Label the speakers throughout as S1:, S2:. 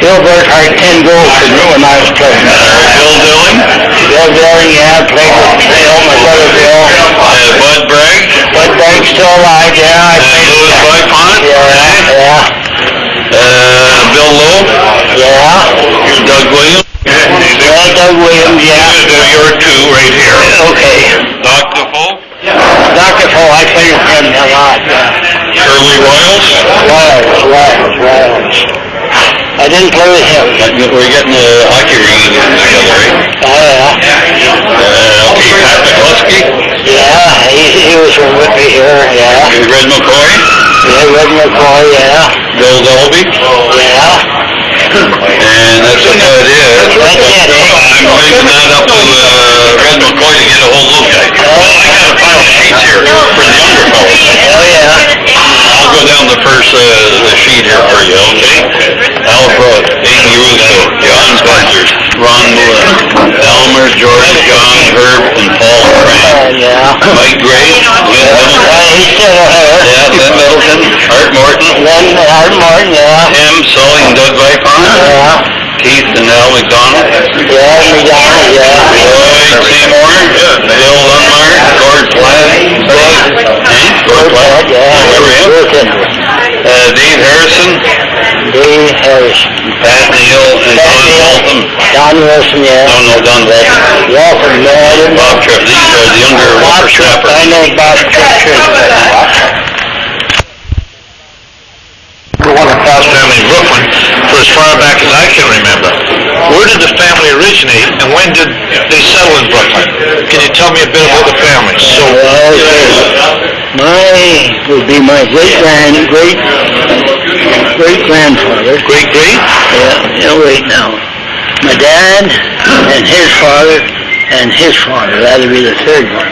S1: Bill Burkhart 10 goals for me when I was playing.
S2: Bill Dilling?
S1: Bill Dilling, yeah, played with Bill, my brother Bill.
S2: Bud Bragg?
S1: Bud Bragg's still alive, yeah.
S2: Louis Vipont?
S1: Yeah.
S2: Bill Lowe?
S1: Yeah.
S2: Doug Williams?
S1: Yeah, Doug Williams, yeah.
S2: You're two right here.
S1: Okay.
S2: Dr. Poe?
S1: Dr. Poe, I played with him a lot, yeah.
S2: Shirley Royals?
S1: Royals. I didn't play with him.
S2: We're getting a hockey reunion together, right?
S1: Yeah.
S2: Okay, Pat McCluskey?
S1: Yeah, he was from Whitby here, yeah.
S2: Red McCoy?
S1: Yeah, Red McCoy, yeah.
S2: Bill Dolby?
S1: Yeah.
S2: And that's about it.
S1: That's it, eh?
S2: I'm leaving that up to Red McCoy to get a hold of those guys. Well, I got a pile of sheets here for the younger fellas.
S1: Oh, yeah.
S2: I'll go down the first the sheet here for you, okay? Al Broad, Amy Russo, John Spencer, Ron Moore, Elmer, George, John, Herb, and Paul Frank.
S1: Yeah.
S2: Mike Gray, Lynn Middleton.
S1: He's still here.
S2: Yeah, Lynn Middleton, Art Morton.
S1: Art Morton, yeah.
S2: Tim, Sully, and Doug Vipont.
S1: Yeah.
S2: Keith and Al McDonald.
S1: Yeah, McDonald, yeah.
S2: Lloyd Seymour. Bill Lundmark. Gord Platt. Gord Platt. Dave Harrison.
S1: Dave Harrison.
S2: Pat Neal and Don Waltham.
S1: Don Wilson, yeah.
S2: No, Don Waltham.
S1: Waltham, no, I didn't know.
S2: Bob Tripp. These are the younger whippersnappers.
S1: I know Bob Tripp.
S2: One of the Foss family in Brooklyn for as far back as I can remember. Where did the family originate and when did they settle in Brooklyn? Can you tell me a bit about the family? So,
S1: would be my great-grandfather.
S2: Great?
S1: Yeah, wait now. My dad and his father and his father, that'd be the third one.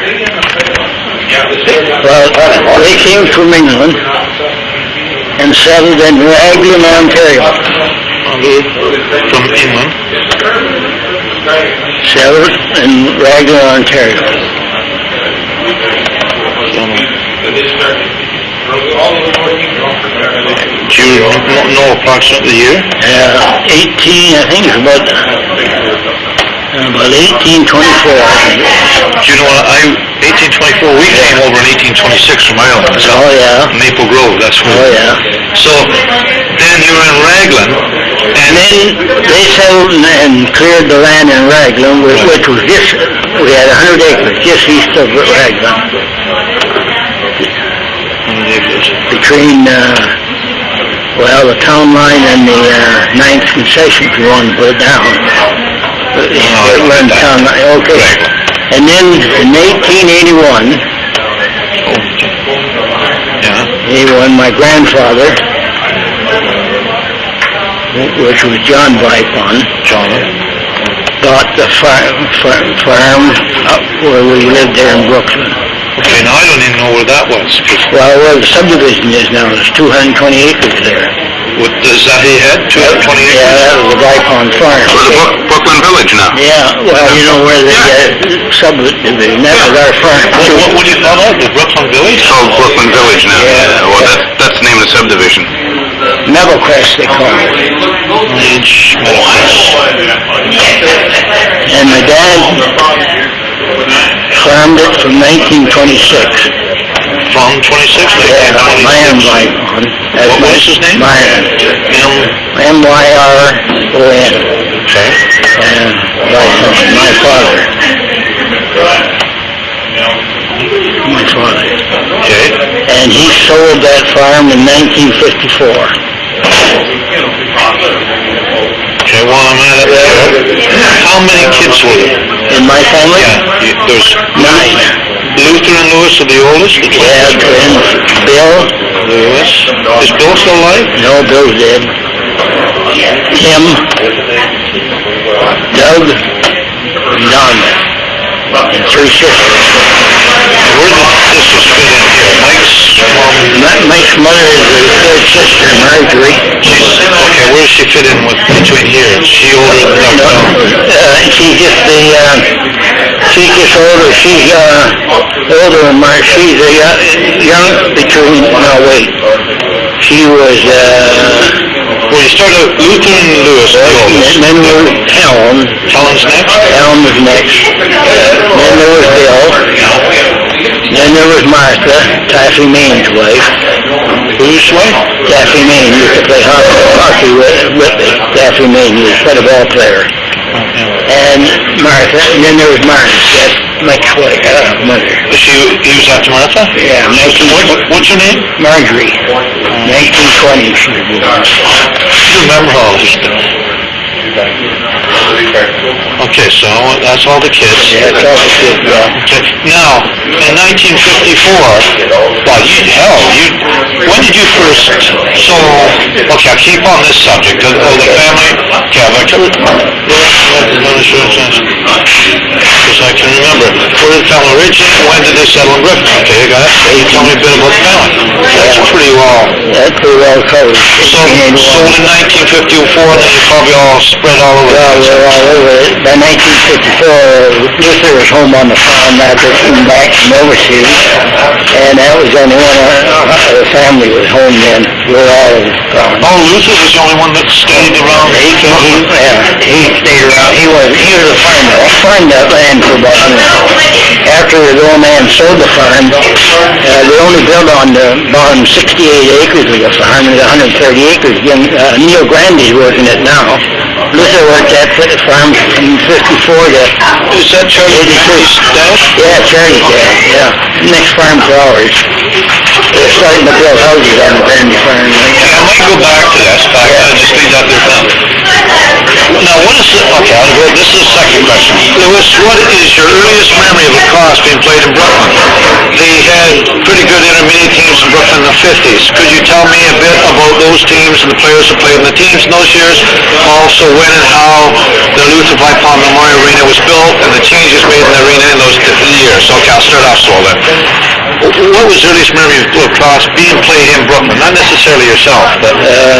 S1: Well, they came from England and settled in Raglan, Ontario.
S2: From England?
S1: Settled in Raglan, Ontario.
S2: Do you know approximately the year?
S1: 18, I think it's about 1824, I think.
S2: Do you know, 1824, we came over in 1826 from Ireland. So
S1: Oh, yeah.
S2: Maple Grove, that's where.
S1: Oh, yeah.
S2: So, then you were in Raglan,
S1: And then they settled and cleared the land in Raglan, which was just, we had 100 acres just east of Raglan. Between, the town line and the 9th concession, if you want to put it down. Town line, okay. And then in 1881, my grandfather, which was John Vipont, bought the farm up where we lived there in Brooklyn.
S2: Okay, now I don't even know where that was.
S1: Well, where the subdivision is now, there's 220 acres there.
S2: Is that he had? 220 acres?
S1: Yeah, that was the Vipont farm.
S2: For the Brooklyn Village now?
S1: Yeah, well, you know where the subdivision, that was our farm.
S2: What do you call that? The Brooklyn Village?
S3: It's called Brooklyn Village now.
S1: Yeah.
S3: Well, that's the name of the subdivision.
S1: Meadowcrest, they call it. And my dad farmed it from 1926.
S2: From 26?
S1: Myron Vipont.
S2: What was his name?
S1: Myron. M-Y-R-O-N.
S2: Okay.
S1: And Vipont, my father.
S2: Okay.
S1: And he sold that farm in 1954.
S2: Okay, well, I'm at it there. How many kids were there?
S1: In my family?
S2: Yeah, there's
S1: 9.
S2: Luther and Lewis are the oldest?
S1: Yeah, twins. Bill.
S2: Lewis. Is Bill still alive?
S1: No, Bill's dead. Tim. Doug. And Don. And 3 sisters.
S2: Where did the sisters fit in here? Mike's mom?
S1: Mike's mother is the third sister, Marjorie.
S2: Okay, where does she fit in between here? Is she older than Dr.
S1: She's just she's just older. She's older than Mark. She's young between, no wait. She was
S2: Well, you started Luther and Lewis, the oldest.
S1: Then there was Helen.
S2: Helen's next?
S1: Helen was next. Then there was Bill. Then there was Martha, Taffy Maine's wife.
S2: Whose wife?
S1: Taffy Maine used to play hockey with me. Taffy Maine, he was quite a ball player. And Martha, and then there was Martin, that's Mike's wife, mother.
S2: He was after Martha?
S1: Yeah,
S2: What's her name?
S1: Marjorie. 1920 she was born.
S2: You remember all this stuff. Okay, so that's all the kids.
S1: Yeah, that's all the kids, yeah.
S2: Okay. Now, in 1954, when did you first, okay, I'll keep on this subject, the family, okay, I've covered, because I can remember, where did the family originate, when did they settle in Brooklyn? Okay, you got it, so you tell me a bit about the family. That's pretty well
S1: covered.
S2: So in 1954, then you probably all spread all over.
S1: Well, we were all over it. By 1954, Luther was home on the farm after coming back from overseas, and that was the only one the family was home then. We were all gone.
S2: Oh, Luther was the only one that stayed around.
S1: He stayed around. He was a farmer. He farmed that land for about, after the old man sold the farm, they only built on the bottom 68 acres of the farm, and 130 acres. Neil Grandy's working it now. Luther worked at the farm from 54 to...
S2: Is that Charlie's dad?
S1: Yeah, Charlie's dad, yeah. Next farm to ours. They're starting to build houses on the Grandy farm.
S2: Okay, I might go back to that. Just leave that there now. Now, what is this is the second question. Lewis, what is your earliest memory of lacrosse being played in Brooklyn? They had pretty good intermediate teams in Brooklyn in the 50s. Could you tell me a bit about those teams and the players who played in the teams in those years? Also, when and how the Luther Vipon Memorial Arena was built and the changes made in the arena in those years. Okay, I'll start off slow then. What was the earliest memory of lacrosse being played in Brooklyn? Not necessarily yourself, but...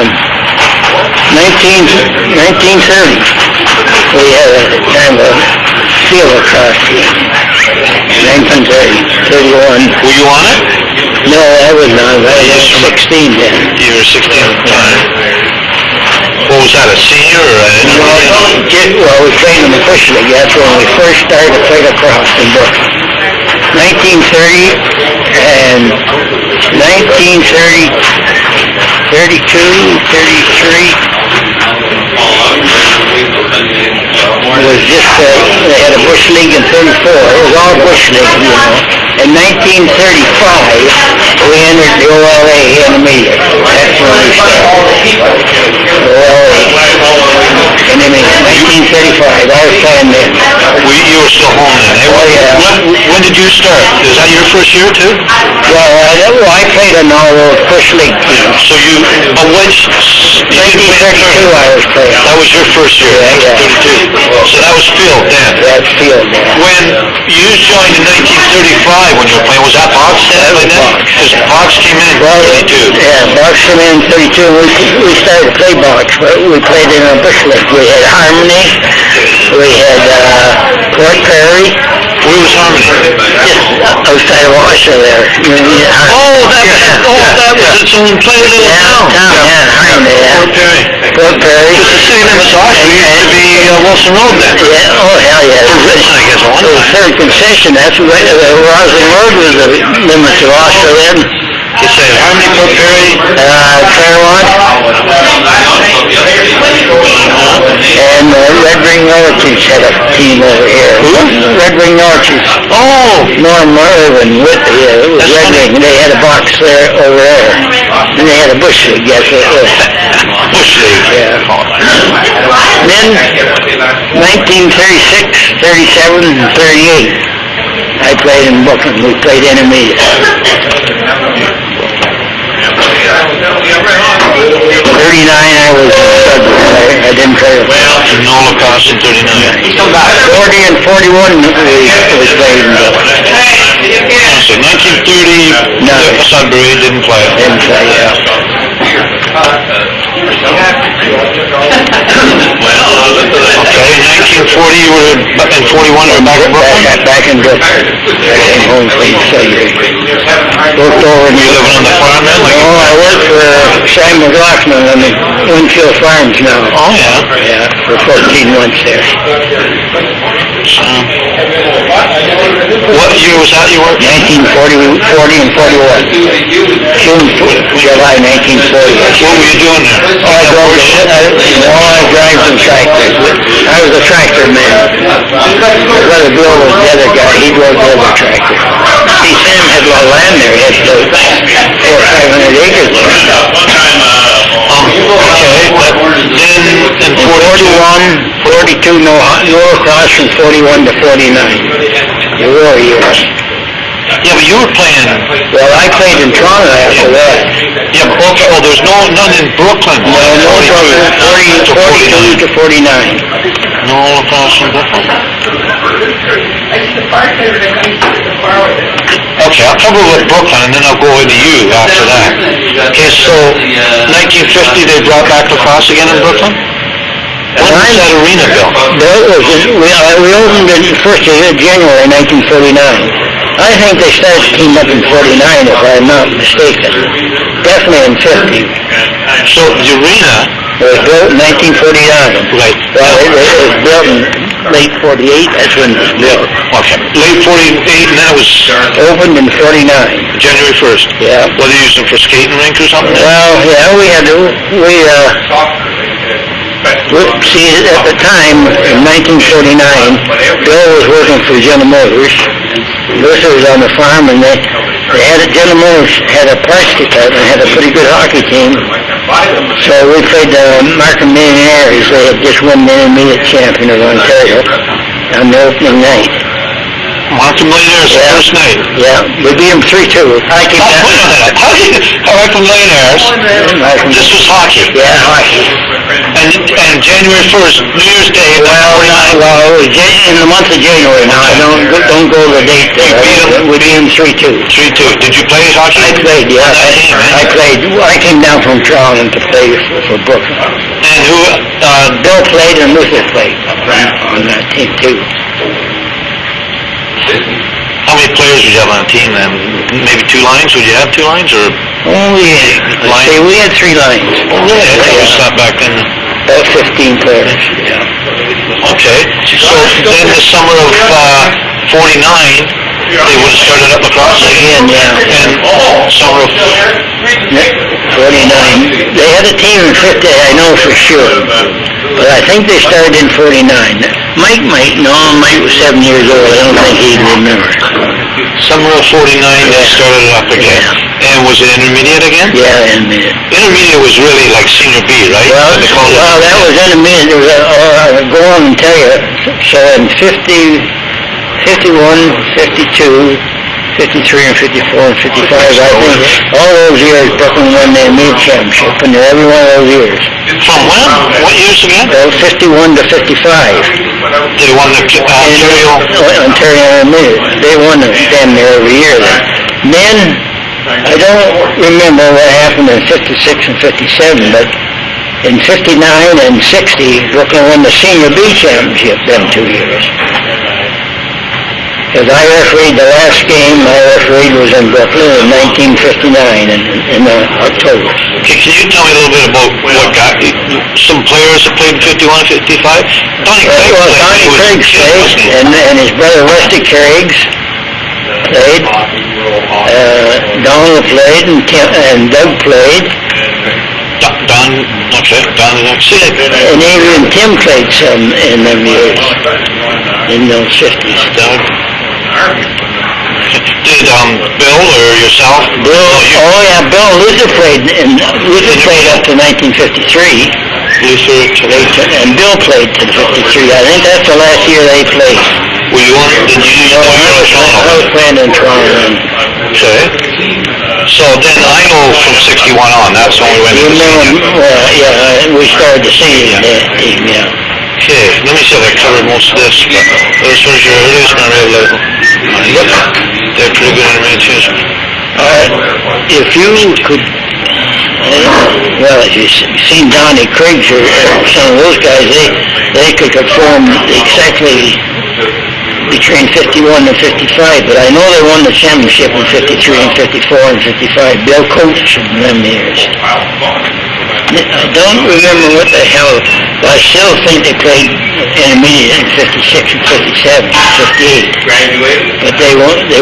S1: 1930, we had a kind of a field lacrosse team. 1930, 31.
S2: Were you on it?
S1: No, I was not. I was 16 then.
S2: You were 16 at the time. What was that, a senior or
S1: Well, we played in the Bush League. That's when we first started to play lacrosse in Brooklyn. 1930 and 1930, 32, 33 was just, they had a Bush League in 34. It was all Bush League, you know. In 1935, we entered the OLA intermediate. That's when we started. OLA. And then in 1935, I was playing then.
S2: You were still home then, eh?
S1: Oh, yeah.
S2: When did you start? Is that your first year, too?
S1: Well, I played in all those Bush League teams.
S2: So which...
S1: 1932 I was playing.
S2: That was your first year,
S1: yeah.
S2: 1932. So that was field then?
S1: That's field then.
S2: When you joined in 1935, when you were playing, was that Box then? Because Box came in 32.
S1: Yeah, Box came in 32, and we started to play Box, but we played in a Bush League. We had Harmony, we had Port Perry.
S2: Where was Harmony?
S1: Just outside of Washoe there.
S2: That was its own little town.
S1: Harmony, yeah.
S2: Port Perry.
S1: Port Perry.
S2: Because the city limits of Oshawa used to be Wilson Road then.
S1: Yeah, oh hell yeah.
S2: I guess one
S1: The third concession, that's where Roslyn Road was the limits of Oshawa then.
S2: You say Harmony, Port Perry,
S1: Claremont, and Red Ring Orchards had a team over here.
S2: Who?
S1: Red Ring Orchards.
S2: Oh!
S1: Norm Irvin with it was Red Ring. They had a box there over there. And they had a Bush League, yes it was.
S2: Bush League.
S1: Yeah. Then 1936, 37, and 38. I played in Brooklyn. We played intermediate. 39, I was I didn't play it.
S2: No lacrosse in 39.
S1: 40 and 41 we played in Brooklyn.
S2: So 1930, Sudbury didn't play.
S1: Didn't play, yeah.
S2: Okay, 1940 you were, and 41 you were back in Brooklyn?
S1: Back in Brooklyn. I came home from Sudbury. Worked over in...
S2: You living on the farm then?
S1: No, I worked for Sam McLaughlin on the Winfield Farms now.
S2: Oh, yeah.
S1: Yeah, for 14 months there.
S2: What year was that you worked?
S1: 1940 and 41. July 1940.
S2: What were you doing there?
S1: I drive some tractors. I was a tractor man. My brother Bill was the other guy. He drove the other tractor. See, Sam had a lot of land there. He had 400 or 500 acres there.
S2: Okay, but then in
S1: 41, 42, no across from 41 to 49. The war years.
S2: Yeah, but you were playing.
S1: Well, I played in Toronto after that.
S2: Yeah, but okay, well, there's none in Brooklyn.
S1: No, 42 to 49.
S2: No across from Brooklyn. Okay, I'll cover with Brooklyn and then I'll go into you after that. Okay, so 1950 they brought back lacrosse again in Brooklyn? When was that arena built?
S1: We opened it first of January 1949. I think they started to team up in 49, if I'm not mistaken. Definitely in 50.
S2: So the arena
S1: was built in 1949.
S2: Right.
S1: Well, it was built in late 48. That's when it was built.
S2: Okay. Late 48, and then it was
S1: Opened in 49.
S2: January 1st.
S1: Yeah.
S2: Were they using it for skating rink or something?
S1: Well, yeah, see, at the time, in 1949, Bill was working for General Motors. Luther was on the farm, and General Motors had a parts department, had a pretty good hockey team. So we played the Markham Millionaires. They had just won the intermediate champion of Ontario on the opening night.
S2: Markham Millionaires the first night?
S1: Yeah, we beat them 3-2.
S2: Wait a minute. Markham Millionaires? This was hockey?
S1: Yeah, hockey.
S2: And January 1st, New Year's Day,
S1: Well, it was in the month of January now. Don't go to the date there. We beat them 3-2.
S2: 3-2. Did you play hockey?
S1: I played, yeah. I played. I came down from Toronto to play for Brooklyn.
S2: And who?
S1: Bill played and Luther played on that team too.
S2: How many players would you have on a team then? Maybe 2 lines? Would you have 2 lines or?
S1: We had 3 lines.
S2: Oh, really? I think it was not back then.
S1: About 15 players.
S2: Okay. So then the summer of 49, they would have started up lacrosse
S1: Again, yeah.
S2: And summer of
S1: 49. They had a team in 50, I know for sure. But I think they started in 49. Mike was 7 years old. I don't think he'd remember.
S2: Summer of 49, they started it up again. And was it intermediate again?
S1: Yeah, intermediate.
S2: Intermediate was really like senior B, right?
S1: Well, that was intermediate. I'll go on and tell you. So in 50, 51, 52, 53 and 54 and 55, I think all those years Brooklyn won the intermediate championship, and every one of those years.
S2: From when? What years again?
S1: Well, 51 to 55.
S2: They won the
S1: Ontario intermediate. They won it damn near every year then. Then, I don't remember what happened in 56 and 57, but in 59 and 60, Brooklyn won the senior B championship them 2 years. Because I refereed the last game I refereed was in Brooklyn in 1959 in October.
S2: Okay, can you tell me a little bit about what got some players that played in 51 and 55? Donnie Craig played.
S1: Donnie Craig played, and his brother Rusty Craigs played. Donald played, and Doug played.
S2: Don,
S1: and even Tim played some in them years, in those 50s.
S2: Doug. Did Bill or yourself?
S1: Bill, Bill Luther played up to 1953. And Bill played to 53. I think that's the last year they played.
S2: Were you on? Did you use
S1: I was playing in Toronto.
S2: Okay. So then I know from 61 on, that's when we went to the senior.
S1: Yeah, we started the senior team, yeah.
S2: Okay, let me see if I covered most of this, but this was your earliest memory of Yep. They're pretty good intermediate teams.
S1: If you could, if you've seen Donnie Craigs or some of those guys, they could perform exactly between 51 and 55, but I know they won the championship in 53 and 54 and 55. Bill coached them years. I don't remember what the hell, but I still think they played intermediate in 56 and 57 and 58. But they won the...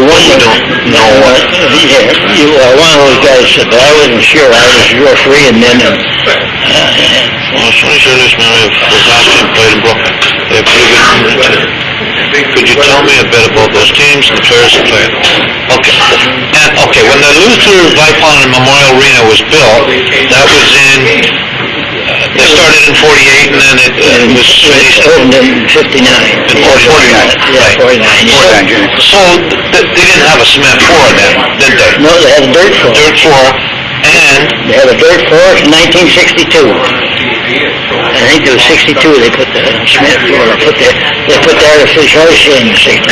S1: one of those guys said, but I wasn't sure. I was refereeing then.
S2: Well, as soon as you're listening, Wisconsin played in Brooklyn. They have pretty good. Could you tell me a bit about those teams and the players that played? Okay. And, when the Luther Vipon Memorial Arena was built, that was in... they started in 48 and then it was finished...
S1: opened in 59.
S2: Or 49.
S1: Yeah, 49.
S2: So, they didn't have a cement floor then, did they?
S1: No, they had a dirt floor.
S2: Dirt floor, and...
S1: They had a dirt floor in 1962. I think it was 62 they put the cement floor, they put the artificial ice in 62.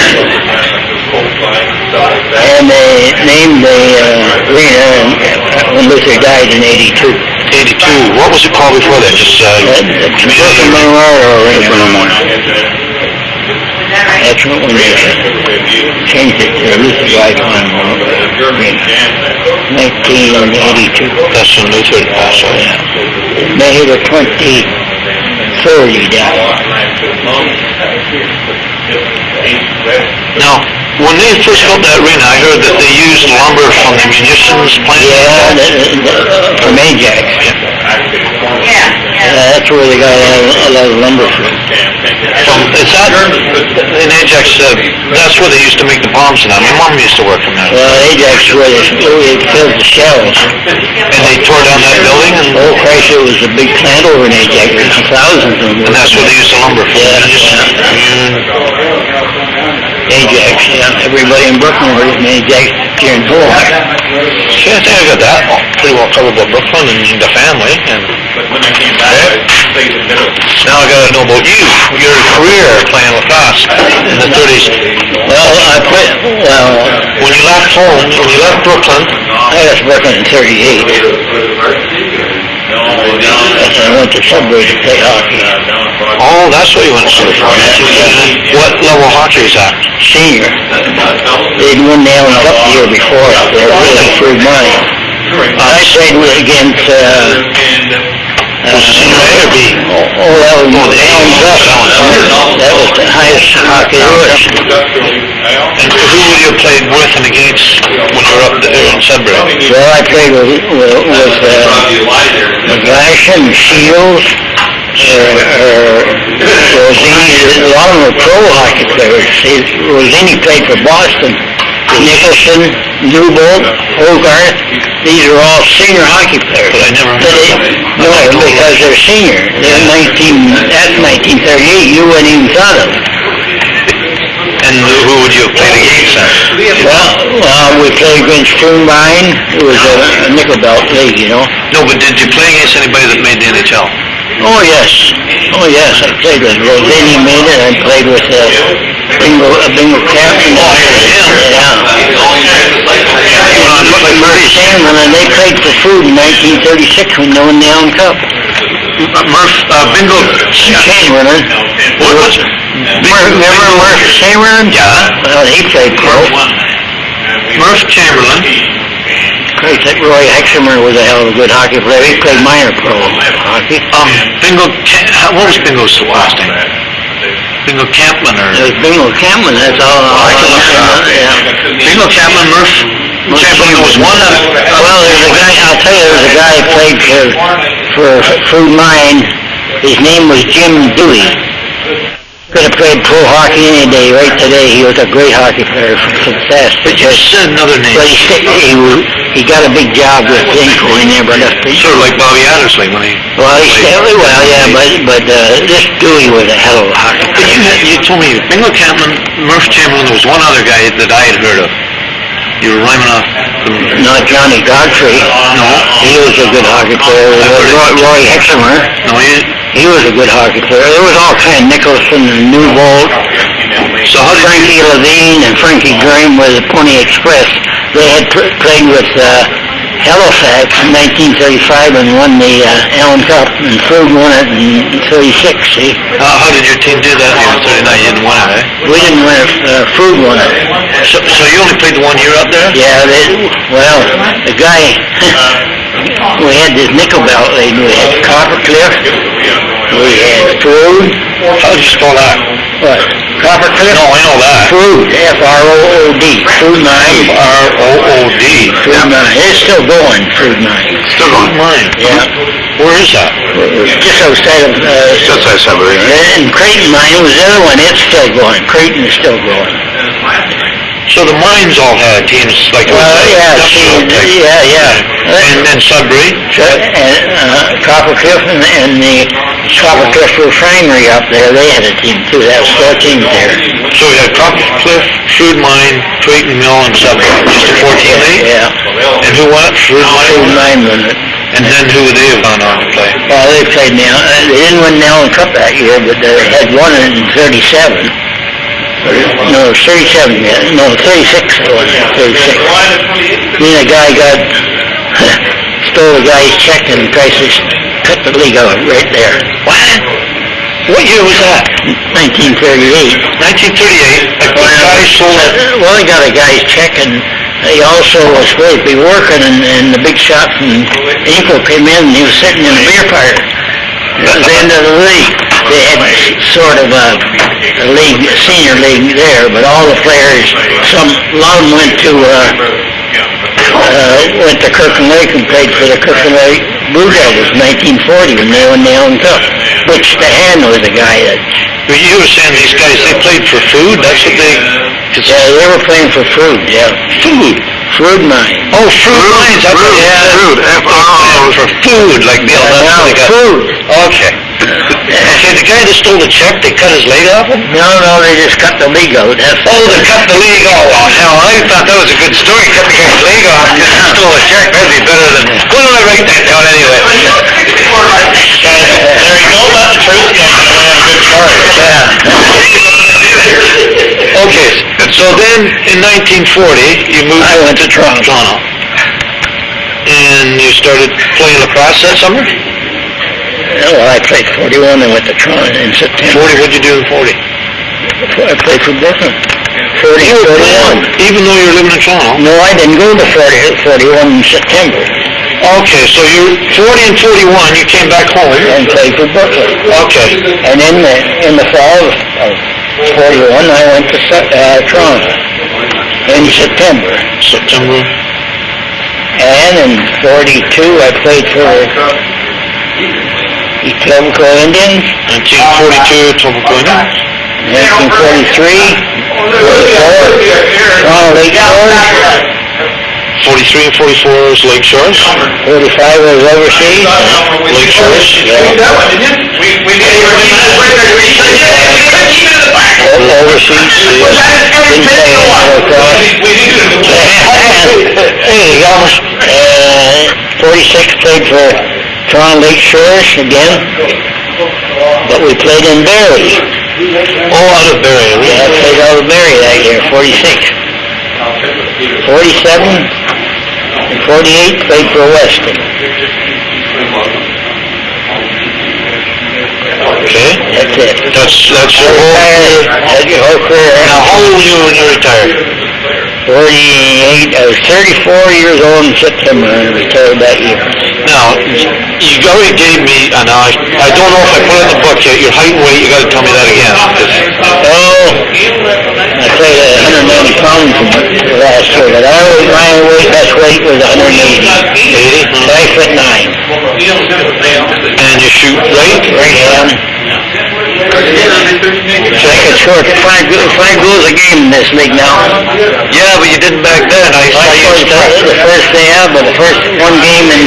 S1: And they named the arena when Luther died in 82.
S2: 82. What was it called before that? Just
S1: Brooklyn Memorial Arena. That's when they changed it to Luther Vipon Arena. 1982.
S2: That's when Luther passed away.
S1: May the 23rd he died.
S2: Now, when they first built that arena, I heard that they used lumber from the munitions plant.
S1: Yeah, from Ajax. That's where they got a lot of lumber from.
S2: Is that in Ajax? That's where they used to make the bombs. Now, my mom used to work from there.
S1: Well, Ajax is where they filled the shells.
S2: And they tore down that building. And
S1: oh Christ, it was a big plant over in Ajax. There's thousands of them.
S2: And that's where they used the lumber from.
S1: Ajax, yeah. Everybody in Brooklyn heard of Ajax here in Poland.
S2: See, I think I got that pretty well covered about Brooklyn and the family. And now I got to know about you, your career playing lacrosse in the 30s.
S1: Well,
S2: when you left home, when you left Brooklyn,
S1: I left Brooklyn in 38. I went to Subway to play hockey.
S2: Oh, that's what you went to school for. What level hockey is that?
S1: Senior. They'd won the Allen Cup the year before. They were really through mine. I played against...
S2: was it senior A or B?
S1: That was the Allen Cup. That was the highest hockey there was.
S2: And who would you have played with and against when you were up there in Sudbury?
S1: Well, I played with McGlashan, Shields, Rosini. A lot of them were pro hockey players. Rosini played for Boston. Nicholson, Newbold, Hogarth. These are all senior hockey players.
S2: But I never heard
S1: No, because they're senior. They're that's 1938. You wouldn't even thought of it.
S2: And who would you have played against then?
S1: Well, we played against Frumbine. It was a nickel belt league, you know.
S2: No, but did you play against anybody that made the NHL?
S1: Oh, yes. I played with Rosini made it. I played with Bingo Captain.
S2: Oh,
S1: yeah. Murphy Sandman, and they played for Food in 1936 when they won the Allen Cup.
S2: Bingo
S1: Chamberlain.
S2: What was it?
S1: Remember Murph Chamberlain?
S2: Yeah.
S1: Well, he played pro.
S2: Murph Chamberlain.
S1: Christ, that Roy Hexamer was a hell of a good hockey player. He played minor pro hockey.
S2: What was Bingo's last name? Bingo Campman or...
S1: It was Bingo Campman, that's all.
S2: I can look it up.
S1: Yeah.
S2: Bingo Campman, Murph Chamberlain was one of...
S1: Well, there's a guy, I'll tell you, there was a guy who played for Food Mine. His name was Jim Dewey. Could have played pro hockey any day. Right today, he was a great hockey player for the Fast.
S2: But you said another name.
S1: But he got a big job with Inco in there, but that's pretty...
S2: Sort of like Bobby Addersley when he...
S1: Well, but this Dewey was a hell of a hockey player.
S2: But you told me Bingo Campman, Murph Chamberlain, there was one other guy that I had heard of. You were rhyming off...
S1: Not Johnny Godfrey.
S2: No.
S1: He was a good hockey player. Roy Hexamer.
S2: No,
S1: he was a good hockey player. There was all kind of Nicholson and Newbold.
S2: So how did
S1: Frankie Levine and Frankie Graham with the Pony Express. They had played with Halifax in 1935 and won the Allen Cup, and Frood won it in 36, see?
S2: How did your team do that in 39? You didn't win it, eh?
S1: We didn't win it, Frood won it.
S2: So you only played 1 year up there?
S1: Yeah, the guy, we had this nickel belt league. We had Coppercliff, we had Frood.
S2: How did you spell that?
S1: What? Coppercliff?
S2: No, I know that.
S1: Frood, F-R-O-O-D, Frood 9.
S2: R-O-O-D.
S1: Frood 9. It's still going, Frood 9.
S3: Still going.
S2: Mine.
S1: Yeah.
S2: Where is that?
S1: Just outside of,
S3: Just outside Sudbury.
S1: and Creighton Mine was the other one. It's still going. Creighton is still going.
S2: So the mines all had teams like it was
S1: Yeah,
S2: industrial type.
S1: yeah.
S2: And then Sudbury?
S1: And Coppercliff and the Coppercliff Refinery up there, they had a team too. That was 4 teams there.
S2: So we had Coppercliff, Frood Mine, Creighton Mill, and Sudbury. Just a 14 league?
S1: Yeah.
S2: And who won it? Frood
S1: Frood
S2: Mine?
S1: 9 won it.
S2: And then who would they have gone on to play?
S1: Well, they played now. They didn't win the Allen Cup that year, but they had won it in 37. No, 37, yeah. No, 36 it was, 36. Then a guy stole the guy's check and tried to cut the league out right there.
S2: What year was that?
S1: 1938.
S2: 1938. A guy sold it.
S1: Well, he got a guy's check, and he also was supposed to be working, and the big shot from April came in, and he was sitting in a beer parlor. That was the end of the league. They had sort of a league, a senior league there, but all the players, a lot of them went to Kirkland Lake and played for the Kirkland Lake Blue Devils in 1940 when they won the Allen Cup. Butch DeHaan was the guy that...
S2: But you were saying these guys, they played for food? That's what they...
S1: Yeah, they were playing for Frood, yeah.
S2: Food?
S1: Frood Mine.
S2: Oh, Frood Mines.
S3: Frood, F-R-O.
S2: For food, like Bill.
S1: Food.
S2: Okay. Okay, the guy that stole the check, they cut his leg off him?
S1: No, they just cut the league out.
S2: Oh, they cut the leg off. Oh, hell, I thought that was a good story. Cut the guy's leg off and just stole a check. That'd be better than... Why don't I write that down anyway? There you go, that's the truth. Yeah, a good story. Yeah. Okay, so then in 1940, you moved...
S1: I went to Toronto.
S2: And you started playing lacrosse that summer?
S1: Well, I played 41 and went to Toronto in September.
S2: 40, what'd you do in 40?
S1: I played for Brooklyn. 40,
S2: You were
S1: 41.
S2: playing, even though you were living in Toronto?
S1: No, I didn't go to 41 in September
S2: Okay, so you 40 and 41, you came back home.
S1: and played for Brooklyn.
S2: Okay.
S1: And in the fall of 41, I went to Toronto in September.
S2: September.
S1: And in 42, I played for Etobicoke Indians.
S2: 1942, Etobicoke Indians.
S1: 1943, Toronto Lake Shores.
S2: 43 and 44 is Lake Shores.
S1: 45 was overseas.
S2: Lake Shores.
S1: Overseas. Didn't play lacrosse. Hey, almost 46 played for Toronto Lake Shores again, but we played in Barrie.
S2: Oh, out of Barrie.
S1: Yeah, I played out of Barrie that year, 46. 47 and 48 played for Weston.
S2: Okay.
S1: That's it.
S2: That's your whole...
S1: That's your whole career.
S2: Now, how old were you when you retired?
S1: 48. I was 34 years old in September and I retired that year.
S2: Now, you already gave me, and I don't know if I put it in the book yet, your height and weight, you gotta tell me that again.
S1: Oh, I played 190 pounds last year, but my best weight was 180. 5'9".
S2: And you shoot right?
S1: Right hand. I could score five goals a game in this league now.
S2: Yeah, but you didn't back then. I
S1: scored the first day out, but the first one game in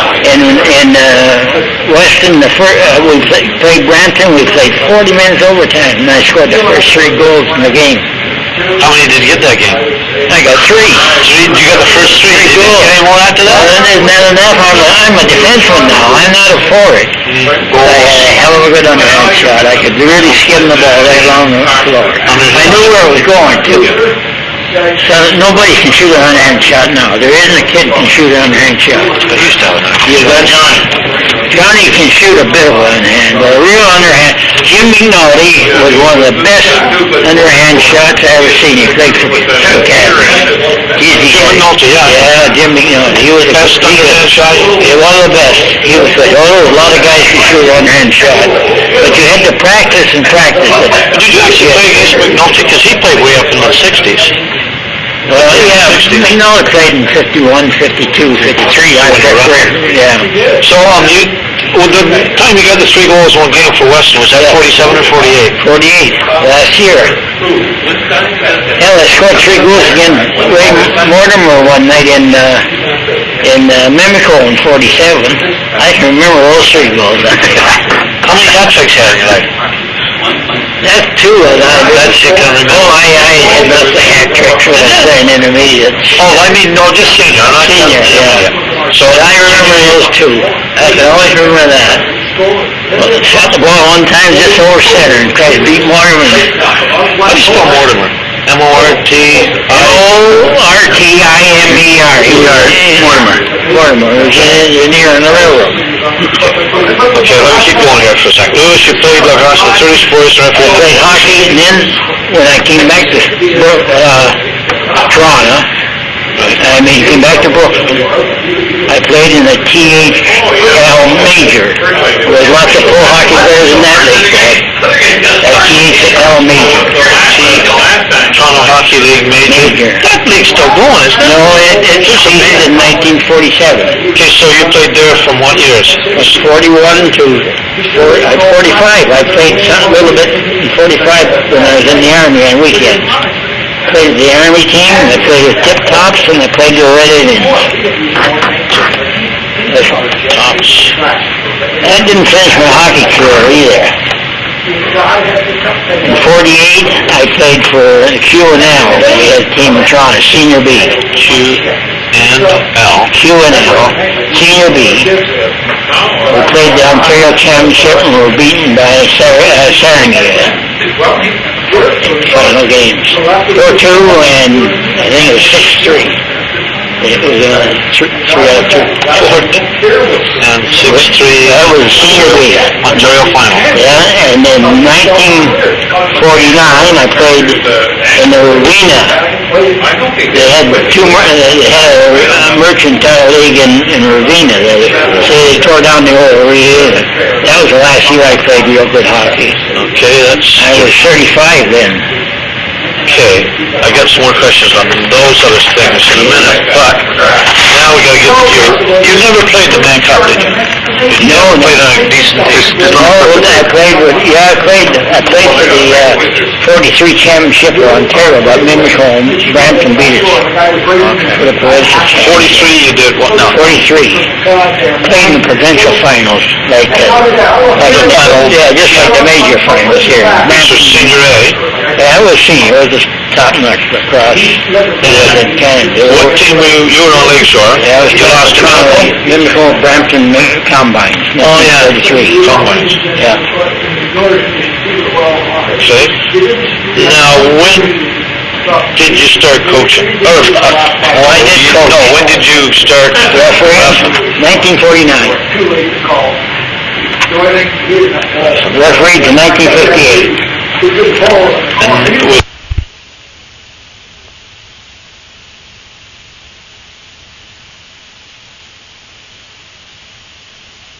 S1: Weston, we played Brampton, we played 40 minutes overtime, and I scored the first 3 goals in the game.
S2: How many did you get that game?
S1: I got 3.
S2: You got the first 3
S1: goals.
S2: Did you get any more after that?
S1: Well, isn't that enough? I'm a defenseman now. I'm not a forward. I had a hell of a good underhand shot. I could really skim the ball right along the floor. I knew where it was going, too. So nobody can shoot an underhand shot now. There isn't a kid can shoot an underhand shot.
S2: But he's telling us.
S1: You got Johnny can shoot a bit of underhand, but a real underhand. Jim McNulty was one of the best underhand shots I ever seen. He played for Catherine.
S2: Jim McNulty, yeah.
S1: Yeah, Jim McNulty. He was the
S2: Best underhand shot?
S1: Yeah, one of the best. He was good. Oh, a lot of guys could shoot an underhand shot, but you had to practice and practice it.
S2: Did you actually play against McNulty? Because he played way up in the 60s.
S1: Well, yeah, McNulty played in 51, 52, 53. Yeah.
S2: So, well, the time you got the 3 goals in one game for Western, was that 47 or 48?
S1: 48, last year. Yeah, they scored 3 goals against Ray Mortimer one night in Mimico in 47. I can remember those 3 goals.
S2: How many hat tricks had you like?
S1: That's 2 of that.
S2: That's you can remember.
S1: Oh, I had lots of hat tricks when I was playing intermediate.
S2: Oh, I mean, no, just senior. Not
S1: Senior, yeah. So I remember those 2. I can always remember that. Well, shot the ball one time just over center and tried to beat Mortimer.
S2: How do you spell Mortimer?
S1: Mortimer. Mortimer. He was an engineer on the railroad.
S2: Okay, let me keep going here for a second. Lewis, you played lacrosse in 30 sports,
S1: I played hockey, and then when I came back to Toronto, came back to Brooklyn, I played in the THL Major. There was lots of pro hockey players in that league. That THL Major.
S2: Toronto Hockey League Major. That league's still going, isn't it?
S1: No, it ceased in 1947.
S2: Okay, so you played there from what years?
S1: It was 41 to 45. I played a little bit in 45 when I was in the Army on weekends. Played the Army team, and I played with Tip Tops, and I played the Red Indians.
S2: Tops.
S1: That didn't finish my hockey career either. In 48, I played for Q&L. They had a team in Toronto, Senior B.
S2: Q&L.
S1: Q&L, Senior B. We played the Ontario Championship and were beaten by Sarangia. Final games. 4-2 and I think it was 6-3. It was 3 out of 2.
S2: And 6-3.
S1: That was Senior B.
S2: Ontario final.
S1: Yeah, and then 1949 I played in the arena. They had a mercantile league in Ravenna. So they tore down the whole arena. That was the last year I played real good hockey.
S2: Okay,
S1: I was 35 then.
S2: Okay, I got some more questions on those other things in a minute, but now we gotta get to you never played the Man Cup, did you?
S1: No,
S2: Played on a decent
S1: I played for the 43 championship of Ontario, but Mimico and Brampton beat us for the provincial championship.
S2: 43 you did what now?
S1: 43. Played in the provincial finals, just like the major finals here.
S2: This was Senior A.
S1: Yeah, I was senior. I was just top-notch across Canada.
S2: What team you were on Lakeshore?
S1: Yeah, I was
S2: You lost to
S1: Mimico, Brampton Combines.
S2: Oh yeah,
S1: 33.
S2: Combines.
S1: Yeah.
S2: Okay. Now when did you start coaching? Or
S1: I did coach.
S2: No, when did you start
S1: Referee? 1949. Referee to 1958.
S2: And was